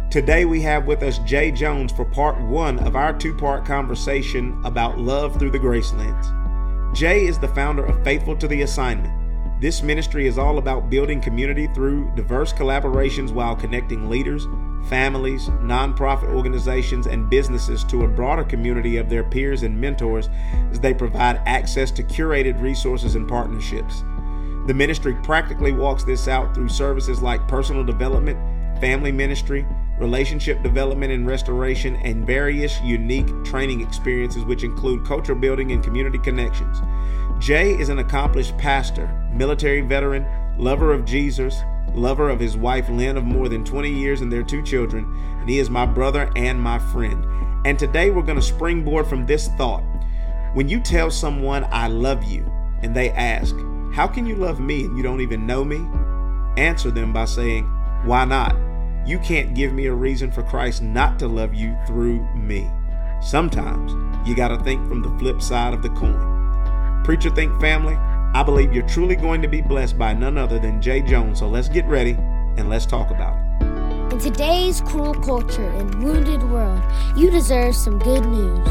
Today we have with us Jay Jones for part one of our two-part conversation about love through the grace lens. Jay is the founder of Faithful to the Assignment. This ministry is all about building community through diverse collaborations while connecting leaders, families, nonprofit organizations, and businesses to a broader community of their peers and mentors as they provide access to curated resources and partnerships. The ministry practically walks this out through services like personal development, family ministry, relationship development and restoration, and various unique training experiences which include culture building and community connections. Jay is an accomplished pastor, military veteran, lover of Jesus, lover of his wife Lynn of more than 20 years and their two children, and he is my brother and my friend. And today we're going to springboard from this thought. When you tell someone I love you and they ask, how can you love me and you don't even know me? Answer them by saying, why not? You can't give me a reason for Christ not to love you through me. Sometimes you got to think from the flip side of the coin. Preacher Think family, I believe you're truly going to be blessed by none other than Jay Jones. So let's get ready and let's talk about it. In today's cruel culture and wounded world, you deserve some good news.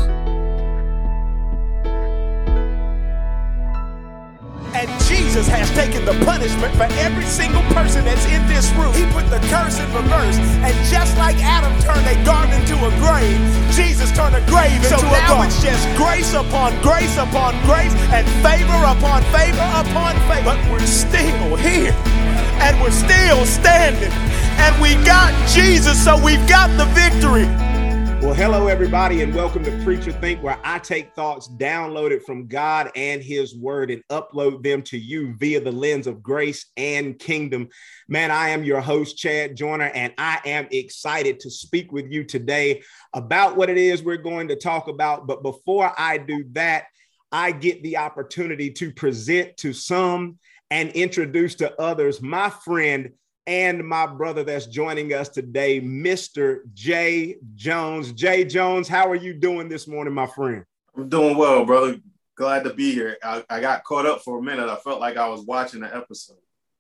And Jesus has taken the punishment for every single person that's in this room. He put the curse in reverse. And just like Adam turned a garden into a grave, Jesus turned a grave into a garden. So now it's just grace upon grace upon grace and favor upon favor upon favor. But we're still here. And we're still standing. And we got Jesus, so we've got the victory. Well, hello, everybody, and welcome to Preacher Think, where I take thoughts downloaded from God and His Word and upload them to you via the lens of grace and kingdom. Man, I am your host, Chad Joyner, and I am excited to speak with you today about what it is we're going to talk about. But before I do that, I get the opportunity to present to some and introduce to others my friend and my brother that's joining us today, Mr. Jay Jones. Jay Jones, how are you doing this morning, my friend? I'm doing well, brother. Glad to be here. I got caught up for a minute. I felt like I was watching the episode.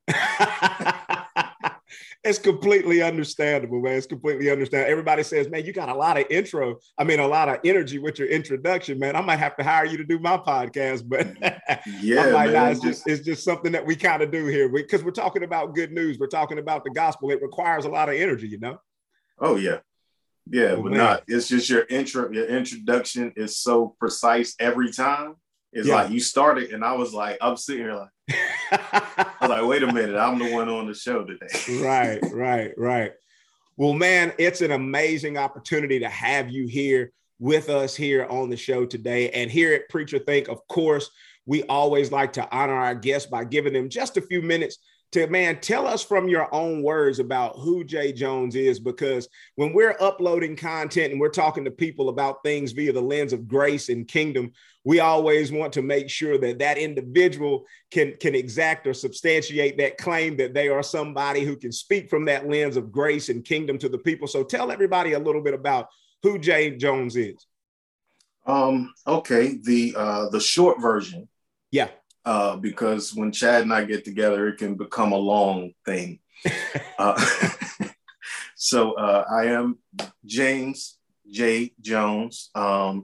It's completely understandable, man. It's completely understandable. Everybody says, man, you got a lot of a lot of energy with your introduction, man. I might have to hire you to do my podcast, but yeah, I might man. not. It's just something that we kind of do here because we're talking about good news. We're talking about the gospel. It requires a lot of energy, you know? Oh, yeah. Yeah, Oh, but man. not. It's just your introduction is so precise every time. It's like you started and I was like, I'm sitting here like, I was like, wait a minute, I'm the one on the show today. Right. Well, man, it's an amazing opportunity to have you here with us here on the show today. And here at Preacher Think, of course, we always like to honor our guests by giving them just a few minutes to, man, tell us from your own words about who Jay Jones is, because when we're uploading content and we're talking to people about things via the lens of grace and kingdom, we always want to make sure that that individual can exact or substantiate that claim that they are somebody who can speak from that lens of grace and kingdom to the people. So tell everybody a little bit about who Jay Jones is. Okay, the short version. Yeah. Because when Chad and I get together, it can become a long thing. So I am James J. Jones. I'm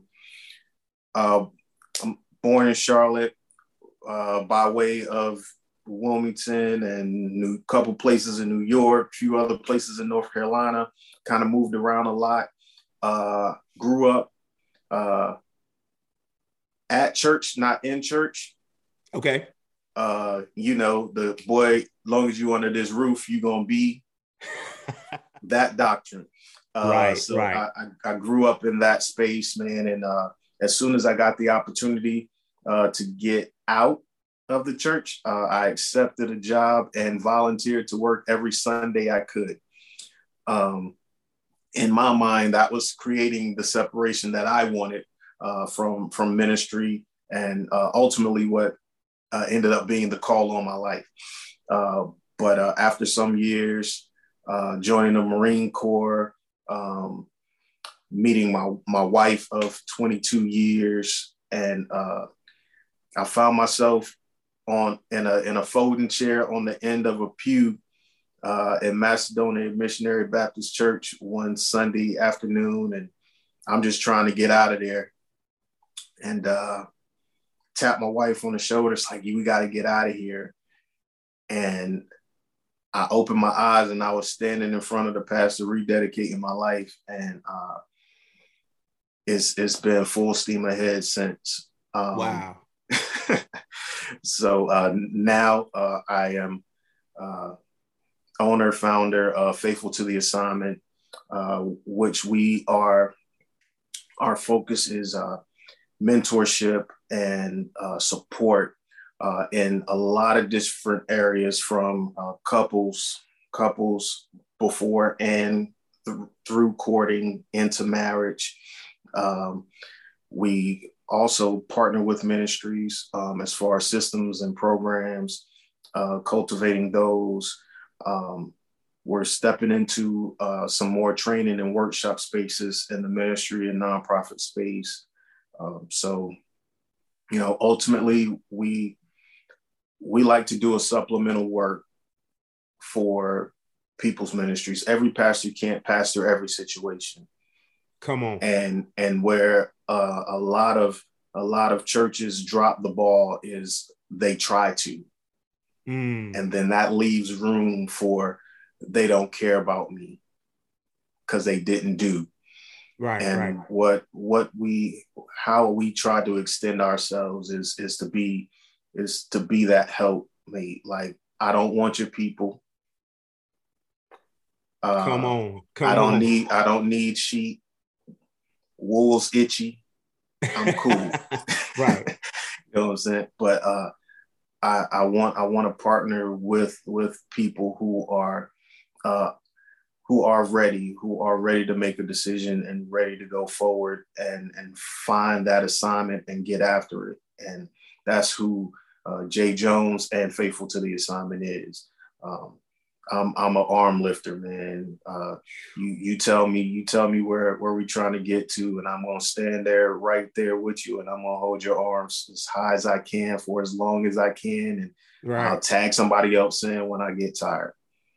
born in Charlotte by way of Wilmington and a couple places in New York, a few other places in North Carolina, kind of moved around a lot. Grew up at church, not in church. Okay. The boy, long as you under this roof, you're going to be that doctrine. Right. I grew up in that space, man. And as soon as I got the opportunity to get out of the church, I accepted a job and volunteered to work every Sunday I could. In my mind, that was creating the separation that I wanted from ministry and ultimately what ended up being the call on my life. But after some years, joining the Marine Corps, meeting my wife of 22 years, and I found myself in a folding chair on the end of a pew, in Macedonia Missionary Baptist Church one Sunday afternoon, and I'm just trying to get out of there. And tap my wife on the shoulder. It's like, we got to get out of here. And I opened my eyes, and I was standing in front of the pastor, rededicating my life. And it's been full steam ahead since. Wow. So now I am owner, founder of Faithful to the Assignment, which our focus is mentorship and support in a lot of different areas, from couples before and through courting into marriage. We also partner with ministries as far as systems and programs, cultivating those. We're stepping into some more training and workshop spaces in the ministry and nonprofit space. So, ultimately, we like to do a supplemental work for people's ministries. Every pastor can't pastor every situation. Come on. And where a lot of churches drop the ball is they try to. And then that leaves room for, they don't care about me because they didn't do. Right. And right. how we try to extend ourselves is to be that helpmate. Like, I don't want your people. Come on. I don't need sheep. Wool's itchy. I'm cool. Right. You know what I'm saying? But I want to partner with people who are ready to make a decision and ready to go forward and find that assignment and get after it. And that's who Jay Jones and Faithful to the Assignment is. I'm an arm lifter, man. You tell me where we're trying to get to, and I'm gonna stand there right there with you, and I'm gonna hold your arms as high as I can for as long as I can, and right. I'll tag somebody else in when I get tired.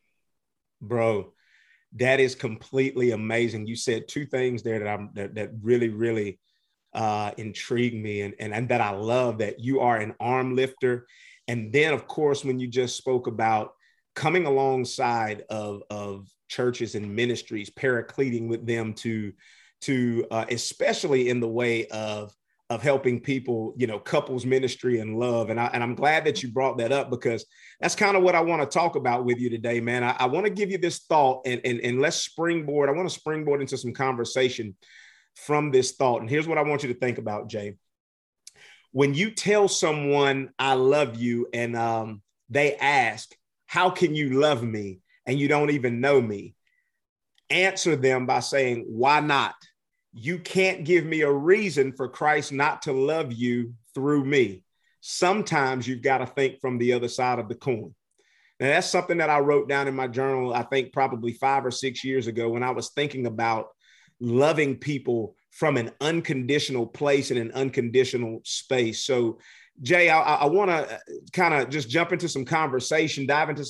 Bro, that is completely amazing. You said two things there that really, really intrigued me, and that I love, that you are an arm lifter. And then, of course, when you just spoke about coming alongside of churches and ministries, paracleting with them to especially in the way of helping people, couples ministry and love. And I'm glad that you brought that up, because that's kind of what I want to talk about with you today, man. I want to give you this thought and let's springboard. I want to springboard into some conversation from this thought. And here's what I want you to think about, Jay. When you tell someone, I love you, and they ask, how can you love me? And you don't even know me. Answer them by saying, why not? You can't give me a reason for Christ not to love you through me. Sometimes you've got to think from the other side of the coin. Now, that's something that I wrote down in my journal, I think probably 5 or 6 years ago, when I was thinking about loving people from an unconditional place and an unconditional space. So, Jay, I want to kind of just dive into some conversation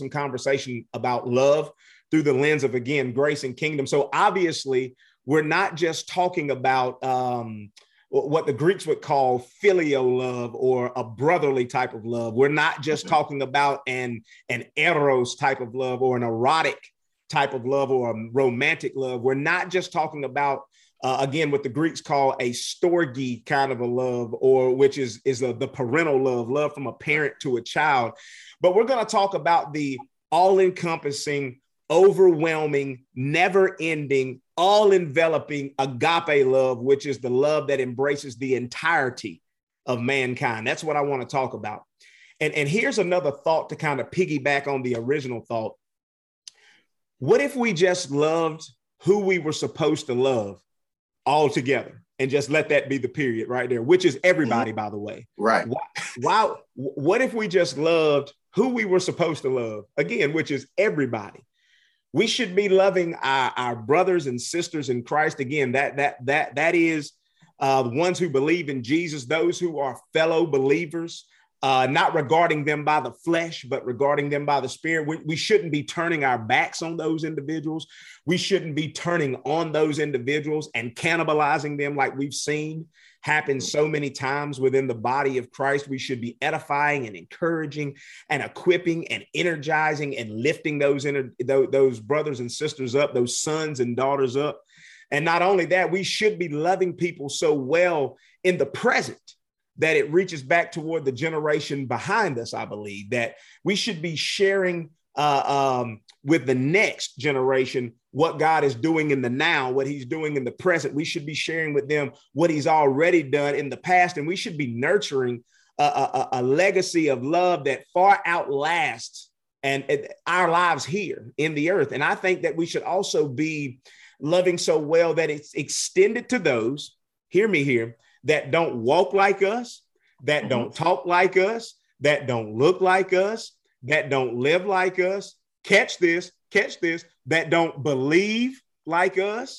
about love through the lens of, again, grace and kingdom. So obviously, we're not just talking about what the Greeks would call filial love, or a brotherly type of love. We're not just talking about an eros type of love, or an erotic type of love, or a romantic love. We're not just talking about again, what the Greeks call a storge kind of a love, or which is the parental love from a parent to a child. But we're going to talk about the all-encompassing, overwhelming, never-ending, all-enveloping agape love, which is the love that embraces the entirety of mankind. That's what I want to talk about. And here's another thought to kind of piggyback on the original thought. What if we just loved who we were supposed to love all together, and just let that be the period right there, which is everybody, by the way. Right. What if we just loved who we were supposed to love, again, which is everybody? We should be loving our brothers and sisters in Christ. Again, that is the ones who believe in Jesus, those who are fellow believers, not regarding them by the flesh, but regarding them by the Spirit. We shouldn't be turning our backs on those individuals. We shouldn't be turning on those individuals and cannibalizing them like we've seen happen so many times within the body of Christ. We should be edifying and encouraging and equipping and energizing and lifting those brothers and sisters up, those sons and daughters up. And not only that, we should be loving people so well in the present that it reaches back toward the generation behind us. I believe that we should be sharing with the next generation what God is doing in the now, what he's doing in the present. We should be sharing with them what he's already done in the past. And we should be nurturing a legacy of love that far outlasts our lives here in the earth. And I think that we should also be loving so well that it's extended to those, hear me here, that don't walk like us, that don't talk like us, that don't look like us, that don't live like us. Catch this, that don't believe like us.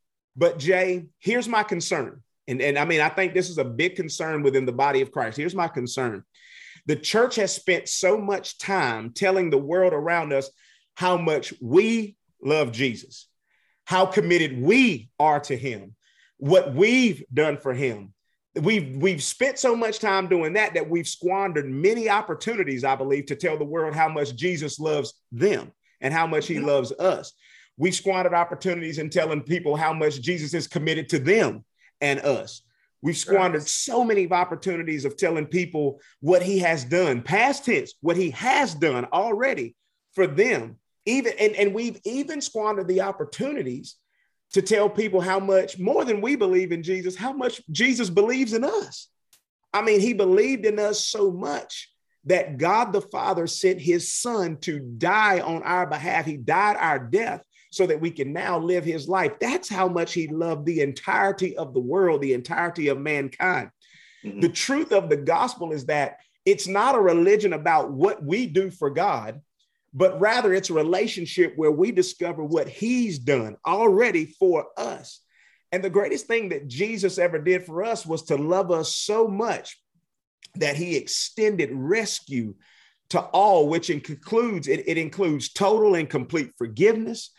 But Jay, here's my concern. And I mean, I think this is a big concern within the body of Christ. Here's my concern. The church has spent so much time telling the world around us how much we love Jesus, how committed we are to him, what we've done for him. We've spent so much time doing that we've squandered many opportunities, I believe, to tell the world how much Jesus loves them and how much he loves us. We squandered opportunities in telling people how much Jesus is committed to them and us. We've squandered so many opportunities of telling people what he has done, past tense, what he has done already for them. And we've even squandered the opportunities to tell people how much more than we believe in Jesus, how much Jesus believes in us. I mean, he believed in us so much that God the Father sent his son to die on our behalf. He died our death so that we can now live his life. That's how much he loved the entirety of the world, the entirety of mankind. Mm-hmm. The truth of the gospel is that it's not a religion about what we do for God, but rather it's a relationship where we discover what he's done already for us. And the greatest thing that Jesus ever did for us was to love us so much that he extended rescue to all, which includes total and complete forgiveness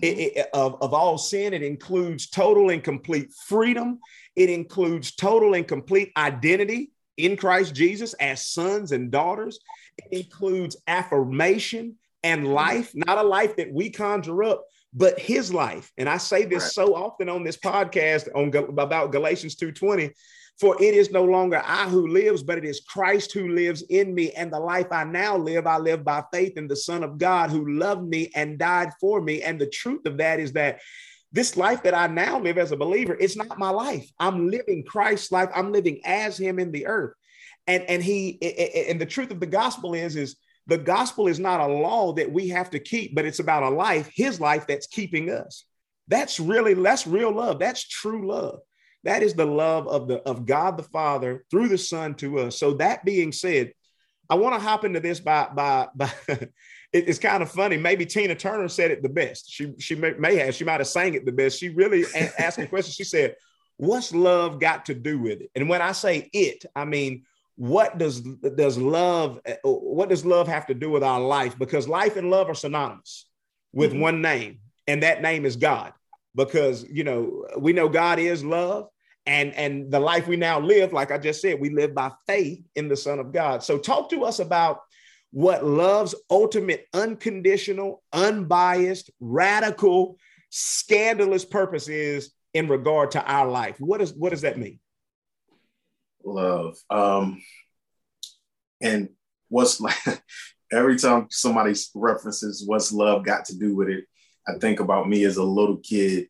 of all sin. It includes total and complete freedom. It includes total and complete identity in Christ Jesus as sons and daughters. It includes affirmation and life, not a life that we conjure up, but his life. And I say this so often on this podcast about Galatians 2:20, for it is no longer I who lives, but it is Christ who lives in me. And the life I now live, I live by faith in the Son of God who loved me and died for me. And the truth of that is that this life that I now live as a believer, it's not my life. I'm living Christ's life. I'm living as him in the earth. And the truth of the gospel is the gospel is not a law that we have to keep, but it's about a life, his life, that's keeping us. That's real love. That's true love. That is the love of God the Father through the Son to us. So that being said, I want to hop into this by it's kind of funny. Maybe Tina Turner said it the best. She might have sang it the best. She really asked a question. She said, "What's love got to do with it?" And when I say it, I mean, what does love have to do with our life? Because life and love are synonymous with one name, and that name is God. Because, we know God is love, and the life we now live, like I just said, we live by faith in the Son of God. So talk to us about what love's ultimate, unconditional, unbiased, radical, scandalous purpose is in regard to our life. What does that mean? Love. And what's like, every time somebody references what's love got to do with it, I think about me as a little kid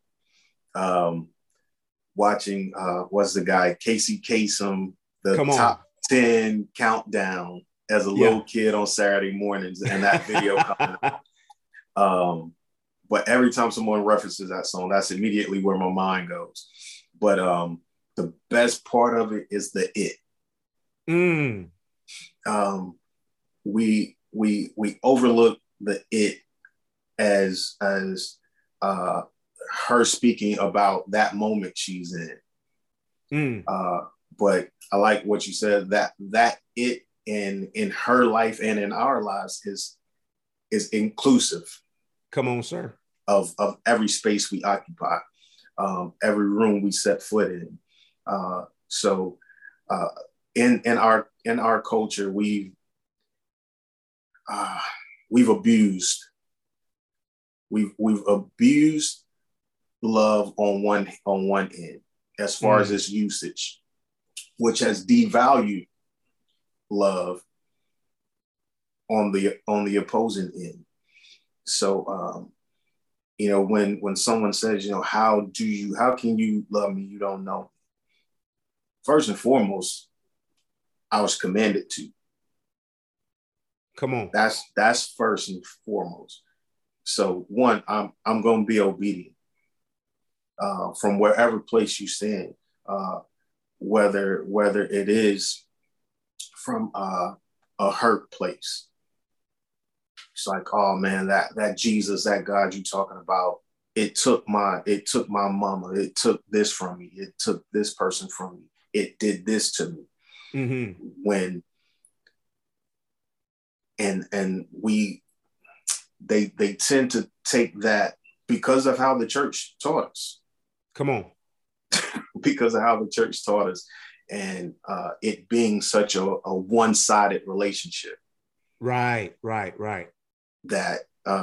watching, what's the guy, Casey Kasem, the top 10 countdown as a little kid on Saturday mornings, and that video coming out. But every time someone references that song, that's immediately where my mind goes. But the best part of it is the it. We overlook the it as her speaking about that moment she's in. But I like what you said, that it in her life and in our lives is inclusive. Come on, sir. Of every space we occupy, every room we set foot in. So in our culture, we've abused love on one end as far as its usage, which has devalued love on the opposing end. So when someone says, how can you love me? You don't know. First and foremost, I was commanded to. Come on. That's first and foremost. So one, I'm going to be obedient from wherever place you stand, whether it is from a hurt place. It's like, oh man, that Jesus, that God you talking about, it took my mama, it took this from me, it took this person from me, it did this to me. Mm-hmm. When and they tend to take that because of how the church taught us. Come on. Because of how the church taught us, and it being such a one-sided relationship. Right. That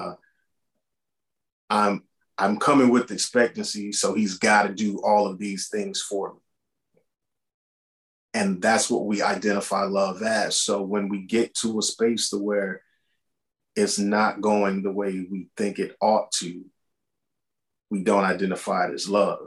I'm coming with expectancy, so he's got to do all of these things for me. And that's what we identify love as. So when we get to a space to where it's not going the way we think it ought to, we don't identify it as love.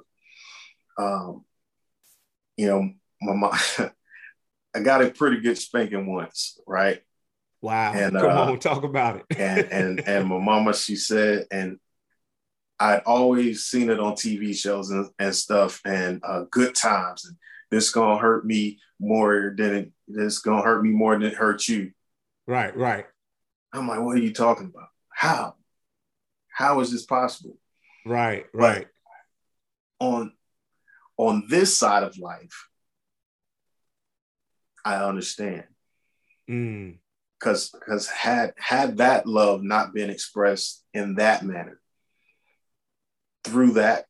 My mom, I got a pretty good spanking once, right? Wow. And come on, talk about it. and my mama, she said, and I'd always seen it on TV shows and stuff, and Good Times, and this gonna hurt me more than it hurt you. Right. I'm like, what are you talking about? How is this possible? Right. But on this side of life, I understand. Because had that love not been expressed in that manner, through that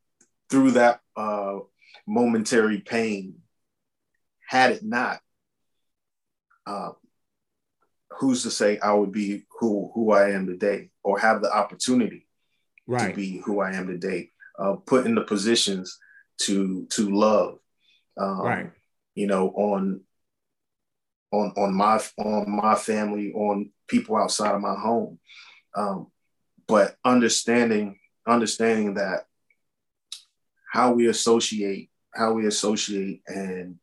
momentary pain, had it not, who's to say I would be who I am today, or have the opportunity to be who I am today, put in the positions to love, on my family, on people outside of my home, but understanding that how we associate and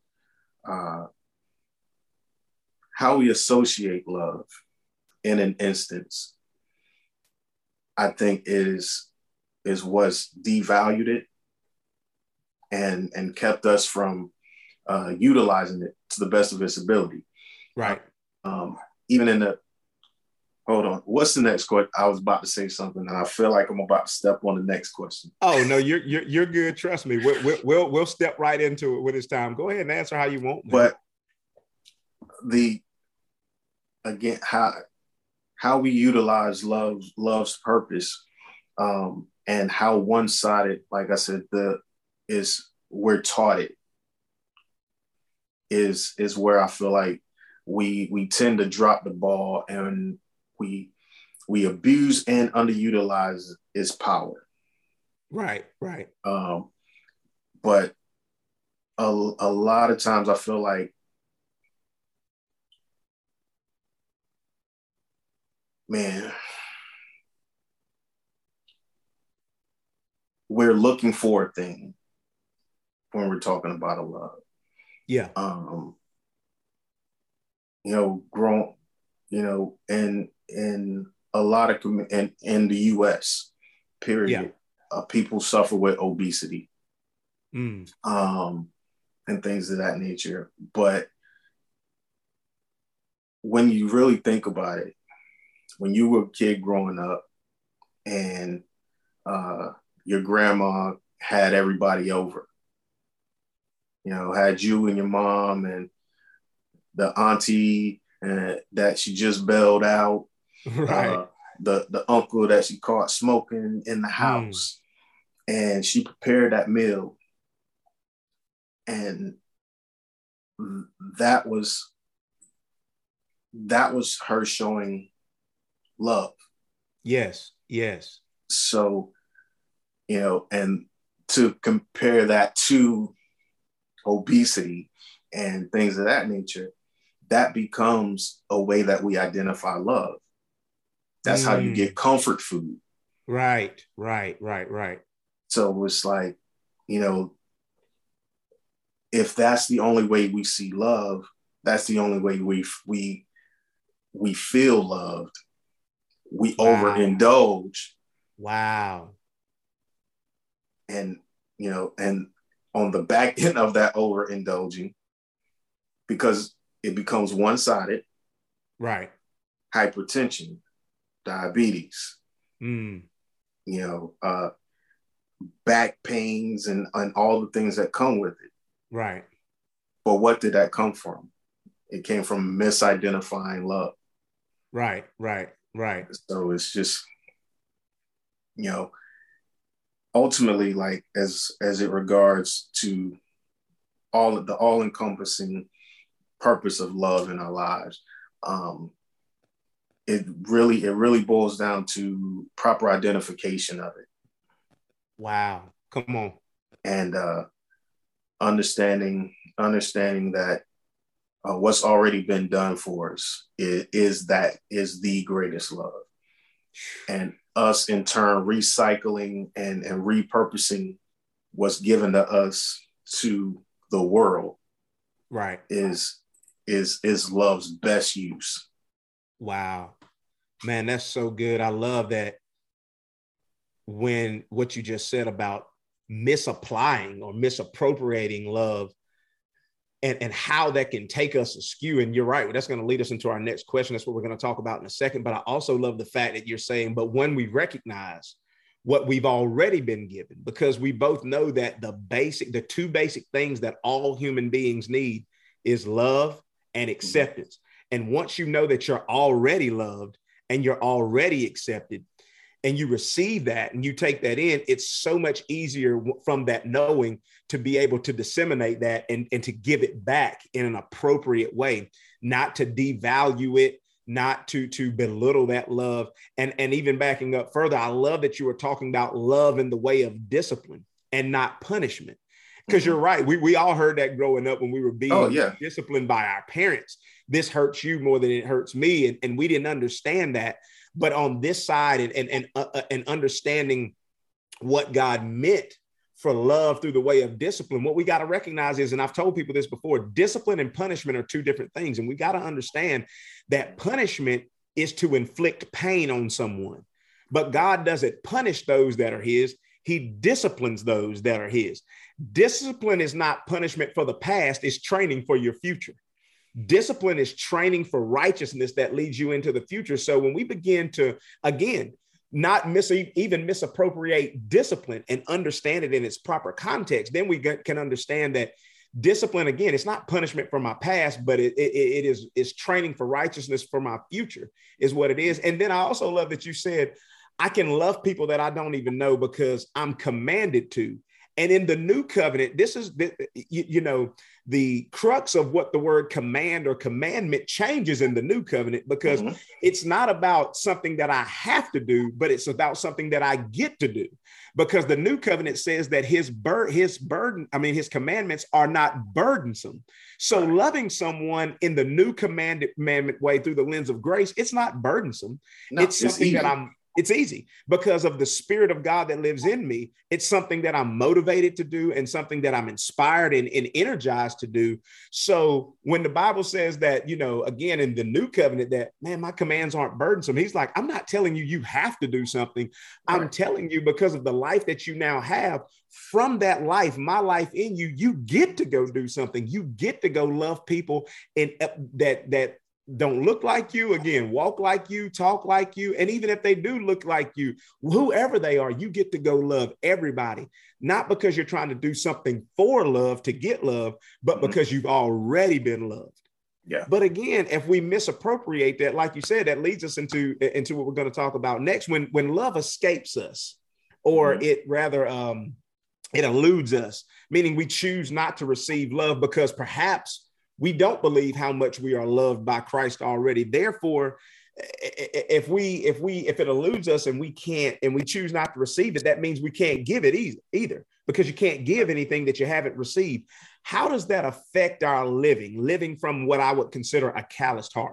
how we associate love in an instance, I think is what's devalued it and kept us from utilizing it to the best of its ability. Right. Even in the, hold on, what's the next question? I was about to say something, and I feel like I'm about to step on the next question. Oh no, you're good. Trust me. We'll step right into it when it's time. Go ahead and answer how you want. Man. But how we utilize love's purpose, and how one-sided, like I said, we're taught it is where I feel like we tend to drop the ball, and we abuse and underutilize its power. Right. But a lot of times I feel like, man, we're looking for a thing when we're talking about a love. Yeah. Grown, in a lot of in the U.S. period, people suffer with obesity, and things of that nature. But when you really think about it, when you were a kid growing up, and your grandma had everybody over, had you and your mom and the auntie that she just bailed out. Right. The uncle that she caught smoking in the house. And she prepared that meal. And that was her showing love. Yes. So, and to compare that to obesity and things of that nature, that becomes a way that we identify love. That's how you get comfort food. Right. So it's like, if that's the only way we see love, that's the only way we feel loved. We overindulge. Wow. And, and on the back end of that overindulging, because it becomes one-sided. Right. Hypertension, diabetes, back pains and all the things that come with it. Right. But what did that come from? It came from misidentifying love. Right. So it's just, ultimately, like as it regards to the all-encompassing purpose of love in our lives, it really boils down to proper identification of it. Wow. Come on. And understanding that what's already been done for us is the greatest love. And us in turn recycling and repurposing what's given to us to the world, right, is love's best use. Wow, man, that's so good. I love that. When what you just said about misapplying or misappropriating love and how that can take us askew. And you're right, that's going to lead us into our next question. That's what we're going to talk about in a second. But I also love the fact that you're saying, but when we recognize what we've already been given, because we both know that the two basic things that all human beings need is love and acceptance. And once you know that you're already loved and you're already accepted, and you receive that and you take that in, it's so much easier from that knowing to be able to disseminate that and to give it back in an appropriate way, not to devalue it, not to belittle that love. And even backing up further, I love that you were talking about love in the way of discipline and not punishment. Because you're right. We all heard that growing up when we were being disciplined by our parents. This hurts you more than it hurts me. And we didn't understand that. But on this side and understanding what God meant for love through the way of discipline, what we got to recognize is, and I've told people this before, discipline and punishment are two different things. And we got to understand that punishment is to inflict pain on someone. But God doesn't punish those that are his. He disciplines those that are his. Discipline is not punishment for the past, it's training for your future. Discipline is training for righteousness that leads you into the future. So when we begin to, again, not even misappropriate discipline and understand it in its proper context, then we can understand that discipline, again, it's not punishment for my past, but it is training for righteousness for my future is what it is. And then I also love that you said, I can love people that I don't even know because I'm commanded to. And in the new covenant, this is the crux of what the word command or commandment changes in the new covenant, because it's not about something that I have to do, but it's about something that I get to do. Because the new covenant says that his commandments are not burdensome. So loving someone in the new commandment way through the lens of grace, it's not burdensome. No, it's something it's easy because of the Spirit of God that lives in me. It's something that I'm motivated to do and something that I'm inspired and energized to do. So when the Bible says that, again, in the new covenant, that, man, my commands aren't burdensome. He's like, I'm not telling you have to do something. I'm telling you, because of the life that you now have, from that life, my life in you, you get to go do something. You get to go love people and that don't look like you, again, walk like you, talk like you. And even if they do look like you, whoever they are, you get to go love everybody, not because you're trying to do something for love to get love, but because you've already been loved. Yeah. But again, if we misappropriate that, like you said, that leads us into what we're going to talk about next. When love escapes us, or it rather it eludes us, meaning we choose not to receive love because perhaps we don't believe how much we are loved by Christ already. Therefore, if it eludes us and we choose not to receive it, that means we can't give it either, because you can't give anything that you haven't received. How does that affect our living from what I would consider a calloused heart?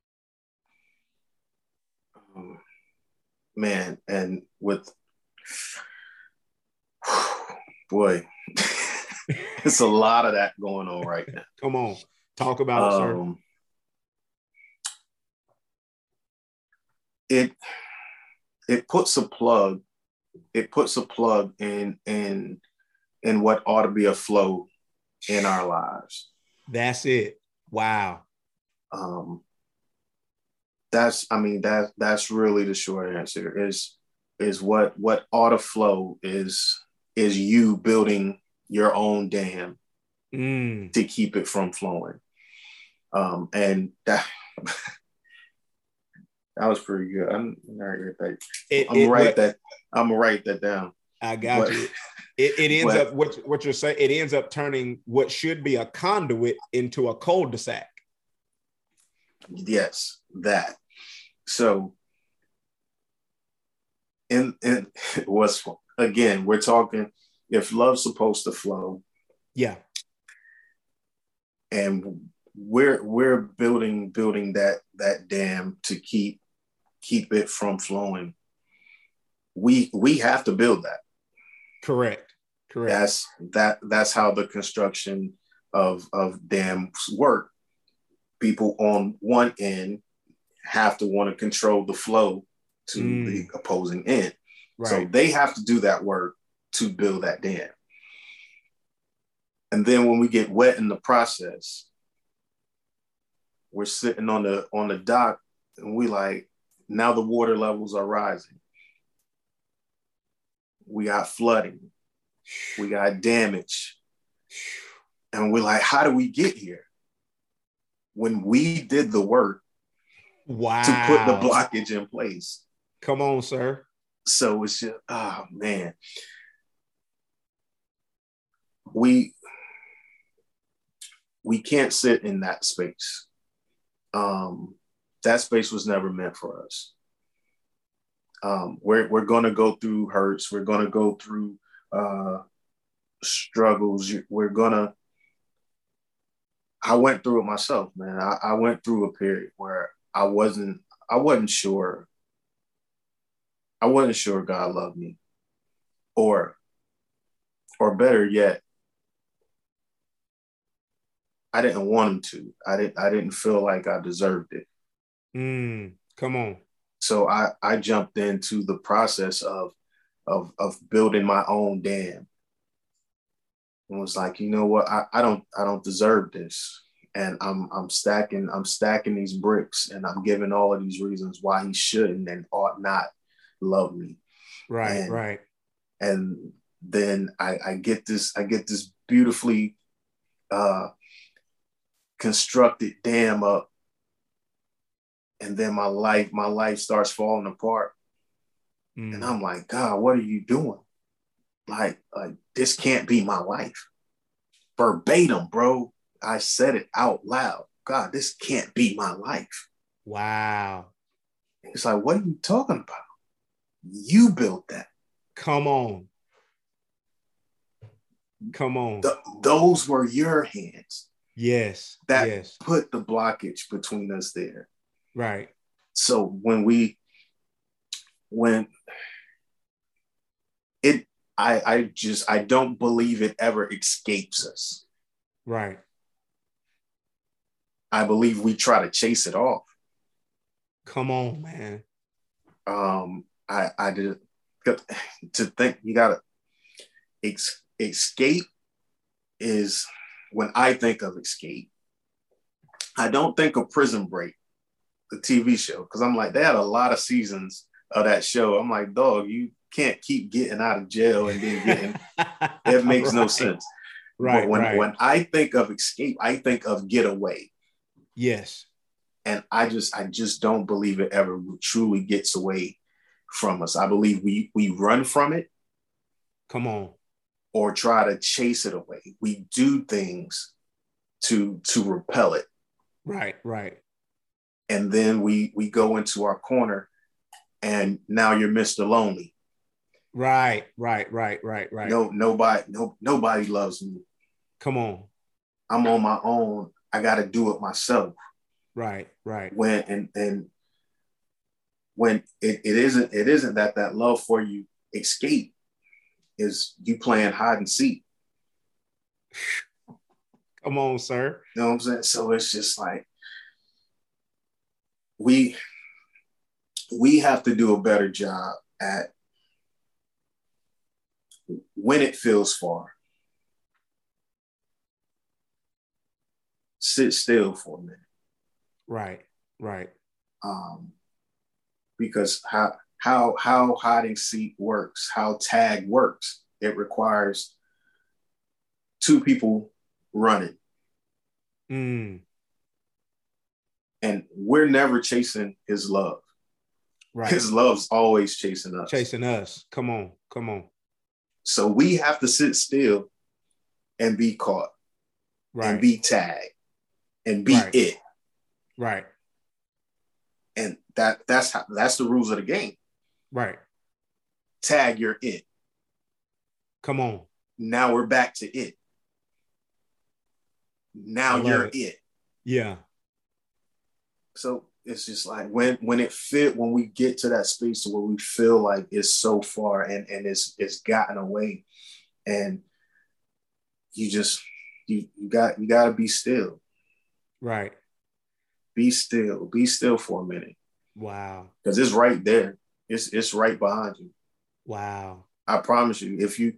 Man, and with boy, it's a lot of that going on right now. Come on, talk about it, sir. It puts a plug in what ought to be a flow in our lives. That's it. Wow. That's really the short answer is what ought to flow is you building your own dam to keep it from flowing. And that that was pretty good. I'm gonna write that down. I got you. It ends up what you're saying. It ends up turning what should be a conduit into a cul-de-sac. Yes, that. So, in what's again, we're talking if love's supposed to flow. Yeah. And we're building that dam to keep it from flowing. We have to build that. Correct. That's how the construction of dams work. People on one end have to want to control the flow to the opposing end. Right. So they have to do that work to build that dam. And then when we get wet in the process, we're sitting on the dock and we like, now the water levels are rising. We got flooding. We got damage. And we're like, how do we get here? When we did the work to put the blockage in place. Come on, sir. So it's just, oh man. We can't sit in that space. That space was never meant for us. We're going to go through hurts. We're going to go through struggles. I went through it myself, man. I went through a period where I wasn't sure. I wasn't sure God loved me, or better yet, I didn't want him to. I didn't feel like I deserved it. Come on. So I jumped into the process of building my own dam. And was like, you know what? I don't deserve this. And I'm stacking these bricks, and I'm giving all of these reasons why he shouldn't and ought not love me. Right. And then I get this beautifully constructed dam up. And then my life starts falling apart. And I'm like, God, what are you doing? Like this can't be my life. Verbatim, bro. I said it out loud. God, this can't be my life. Wow. It's like, what are you talking about? You built that. Come on. Those were your hands. Yes. That put the blockage between us there. Right. So I don't believe it ever escapes us. Right. I believe we try to chase it off. Come on, man. I did to think you gotta escape is when I think of escape, I don't think of Prison Break, the TV show, because I'm like, they had a lot of seasons of that show. I'm like, dog, you can't keep getting out of jail and then getting it makes no sense. Right. But when I think of escape, I think of getaway. Yes. And I just don't believe it ever truly gets away from us. I believe we run from it. Come on. Or try to chase it away. We do things to repel it. Right. And then we go into our corner, and now you're Mr. Lonely. Right. No, nobody loves me. Come on. I'm on my own. I got to do it myself. Right. When it isn't that love for you escape, is you playing hide and seek. Come on, sir. You know what I'm saying? So it's just like we have to do a better job at when it feels far. Sit still for a minute. Right. Because how hide and seek works, how tag works, it requires two people running. And we're never chasing his love. Right. His love's always chasing us. Come on. So we have to sit still and be caught. Right. And be tagged and be it. Right. And that's the rules of the game. Right. Tag, you're it. Come on. Now we're back to it. Now you're it. Yeah. So it's just like when we get to that space where we feel like it's so far and it's gotten away, and you got to be still. Right. Be still for a minute. Wow. Because it's right there. It's right behind you. Wow. I promise you,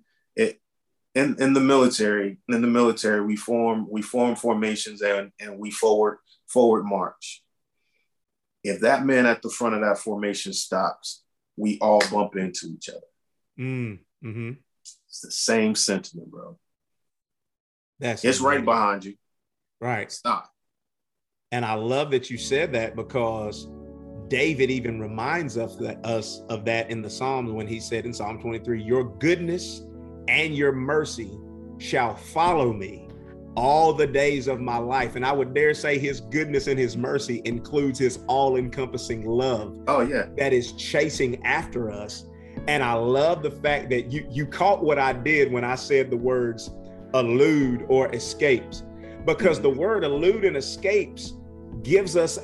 in the military, we form formations and we forward march. If that man at the front of that formation stops, we all bump into each other. Mm-hmm. It's the same sentiment, bro. It's amazing. Right behind you. Right. Stop. And I love that you said that, because David even reminds us of that in the Psalms when he said in Psalm 23, your goodness and your mercy shall follow me all the days of my life. And I would dare say his goodness and his mercy includes his all-encompassing love. Oh, yeah. That is chasing after us. And I love the fact that you caught what I did when I said the words elude or escapes, because the word elude and escapes gives us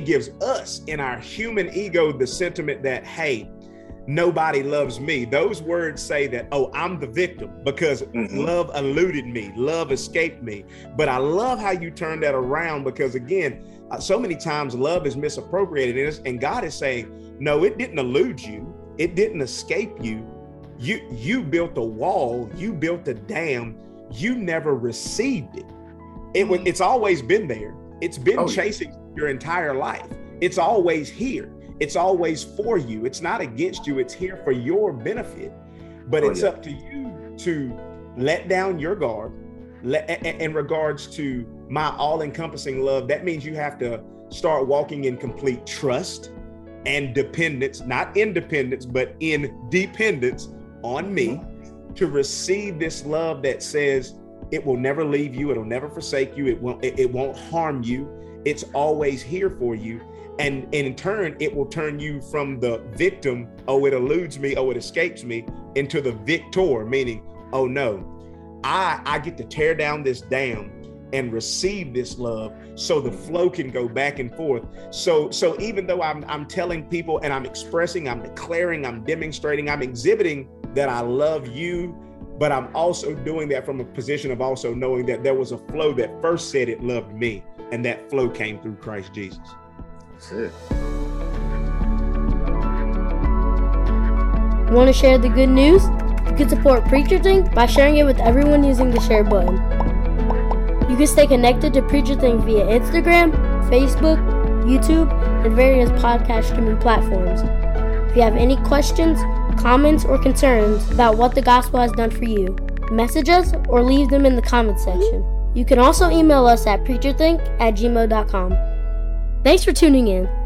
in our human ego the sentiment that, hey, nobody loves me. Those words say that, oh, I'm the victim because love eluded me, love escaped me. But I love how you turn that around, because again, so many times love is misappropriated, and God is saying, no, it didn't elude you. It didn't escape you. You built a wall. You built a dam. You never received it. It's always been there. It's been chasing your entire life. It's always here. It's always for you. It's not against you. It's here for your benefit. But it's up to you to let down your guard. In regards to my all-encompassing love, that means you have to start walking in complete trust and dependence, not independence, but in dependence on me to receive this love that says it will never leave you. It'll never forsake you. It won't harm you. It's always here for you. And in turn, it will turn you from the victim, oh, it eludes me, oh, it escapes me, into the victor, meaning, oh no, I get to tear down this dam and receive this love so the flow can go back and forth. So even though I'm telling people and I'm expressing, I'm declaring, I'm demonstrating, I'm exhibiting that I love you, but I'm also doing that from a position of also knowing that there was a flow that first said it loved me, and that flow came through Christ Jesus. That's it. Want to share the good news? You can support Preacher Think by sharing it with everyone using the share button. You can stay connected to Preacher Think via Instagram, Facebook, YouTube, and various podcast streaming platforms. If you have any questions, comments, or concerns about what the gospel has done for you, message us or leave them in the comment section. You can also email us at preacherthink@gmail.com. Thanks for tuning in.